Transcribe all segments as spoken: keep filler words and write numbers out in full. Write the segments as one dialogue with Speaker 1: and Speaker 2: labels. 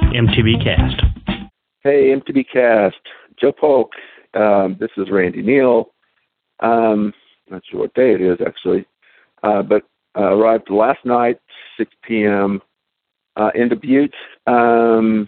Speaker 1: M T B Cast.
Speaker 2: Hey, M T B Cast. Joe Polk. Um, this is Randy Neal. Um, not sure what day it is, actually. Uh, but uh, arrived last night, six p.m., uh, in Butte. Um,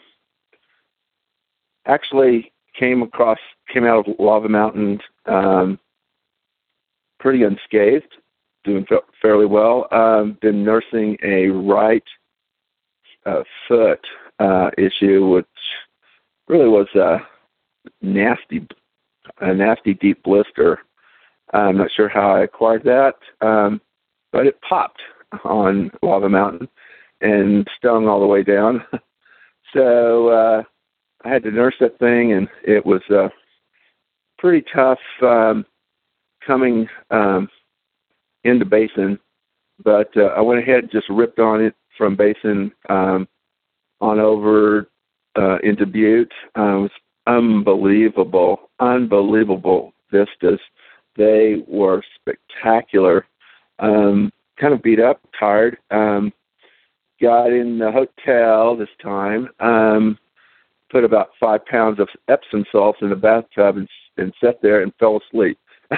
Speaker 2: actually came across, came out of Lava Mountain um, pretty unscathed, doing fa- fairly well. Um, been nursing a right uh, foot uh, issue, which really was a nasty, a nasty deep blister. I'm not sure how I acquired that, um, but it popped on Lava Mountain and stung all the way down. So uh, I had to nurse that thing, and it was uh, pretty tough um, coming um, into Basin. But uh, I went ahead and just ripped on it from Basin um, on over uh, into Butte. Uh, it was unbelievable, unbelievable vistas. They were spectacular. Um, kind of beat up, tired. Um, got in the hotel this time. Um, put about five pounds of Epsom salts in the bathtub and, and sat there and fell asleep.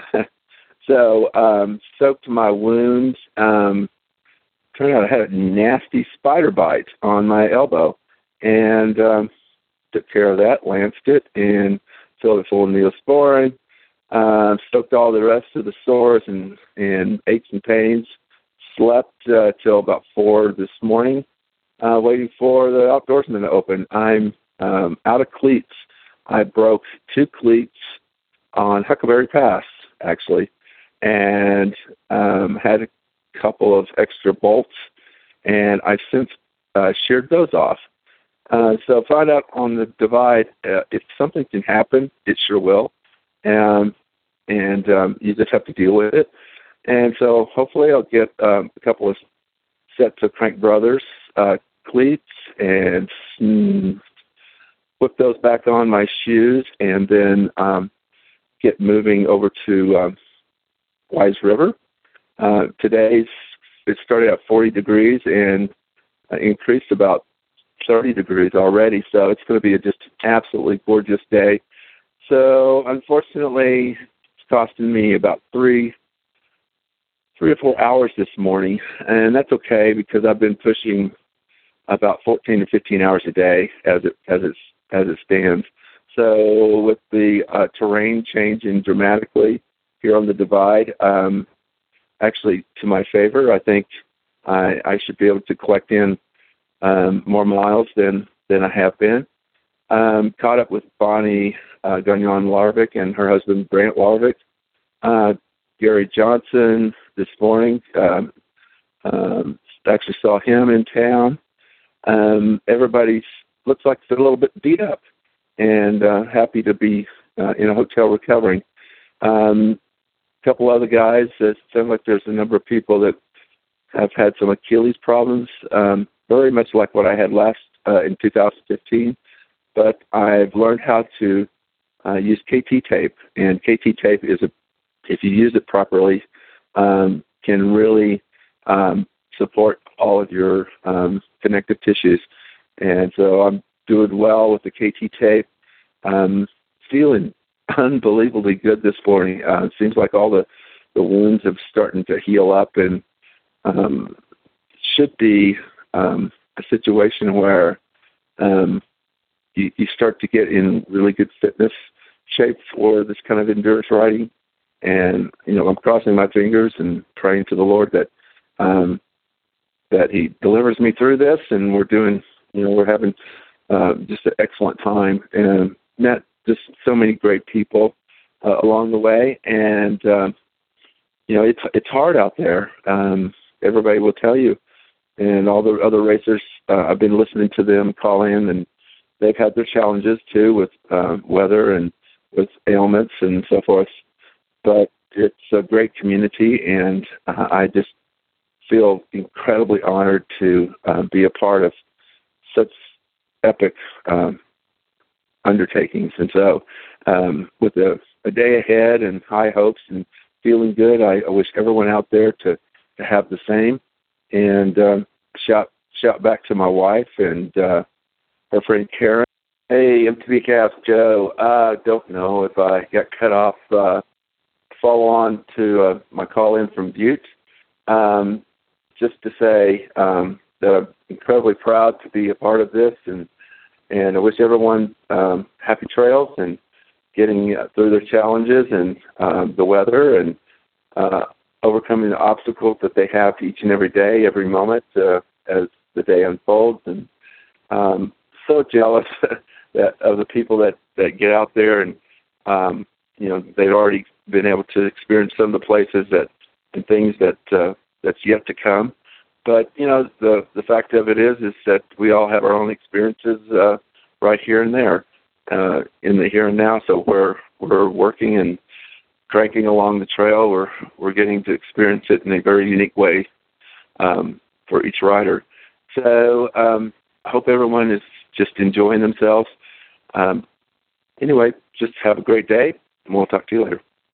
Speaker 2: so um, soaked my wounds. Um, turned out I had a nasty spider bite on my elbow, and um, took care of that, lanced it, and filled it full of Neosporin. Uh, soaked all the rest of the sores and, and aches and pains. Slept uh, till about four this morning, uh, waiting for the outdoorsman to open. I'm um, out of cleats. I broke two cleats on Huckleberry Pass, actually, and um, had a couple of extra bolts, and I've since uh, sheared those off. Uh, so find out on the divide, uh, if something can happen, it sure will. Um, and um, you just have to deal with it. And so hopefully I'll get um, a couple of sets of Crank Brothers uh, cleats and mm, whip those back on my shoes, and then um, get moving over to um, Wise River. Uh, today's, it started at forty degrees and uh, increased about thirty degrees already, so it's going to be a just absolutely gorgeous day. So unfortunately, it's costing me about three, three or four hours this morning, and that's okay because I've been pushing about fourteen to fifteen hours a day as it as it as it stands. So with the uh, terrain changing dramatically here on the divide, um, actually to my favor, I think I, I should be able to collect in um, more miles than than I have been. Um, caught up with Bonnie uh, Gagnon Larvik and her husband Brant Larvik. Uh, Gary Johnson this morning. Um, um, actually saw him in town. Um, everybody looks like they're a little bit beat up and uh, happy to be uh, in a hotel recovering. Um, a couple other guys. It sounds like there's a number of people that have had some Achilles problems, um, very much like what I had last uh, in two thousand fifteen. But I've learned how to uh, use K T tape, and K T tape is a, if you use it properly, um, can really um, support all of your um, connective tissues. And so I'm doing well with the K T tape. Um, feeling unbelievably good this morning. Uh, it seems like all the, the wounds have started to heal up, and um, should be um, a situation where um, you, you start to get in really good fitness shape for this kind of endurance riding. And, you know, I'm crossing my fingers and praying to the Lord that um, that He delivers me through this, and we're doing, you know, we're having uh, just an excellent time, and met just so many great people uh, along the way. And, um, you know, it's it's hard out there. Um, everybody will tell you. And all the other racers, uh, I've been listening to them call in, and they've had their challenges, too, with uh, weather and with ailments and so forth. But it's a great community, and uh, I just feel incredibly honored to uh, be a part of such epic um, undertakings. And so um, with a, a day ahead and high hopes and feeling good, I, I wish everyone out there to, to have the same. And um, shout shout back to my wife and uh, her friend Karen. Hey, M T B Cast, Joe. I uh, don't know if I got cut off. Uh, follow on to uh, my call in from Butte. Um, just to say um, that I'm incredibly proud to be a part of this, and and I wish everyone um, happy trails and getting uh, through their challenges and um, the weather and uh, overcoming the obstacles that they have each and every day, every moment uh, as the day unfolds. And um, so jealous that of the people that, that get out there and um, you know they've already been able to experience some of the places that and things that uh, that's yet to come. But you know the the fact of it is is that we all have our own experiences uh, right here and there uh, in the here and now. So we're we're working and cranking along the trail. We're we're getting to experience it in a very unique way um, for each rider. So um, I hope everyone is just enjoying themselves. Um, anyway, just have a great day, and we'll talk to you later.